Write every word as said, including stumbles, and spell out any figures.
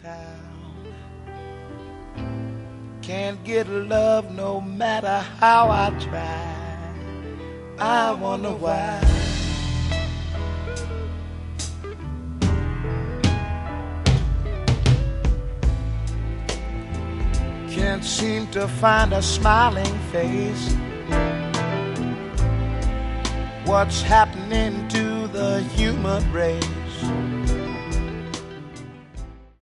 town. Can't get love no matter how I try. I wonder why. Can't seem to find a smiling face. What's happening to the human race?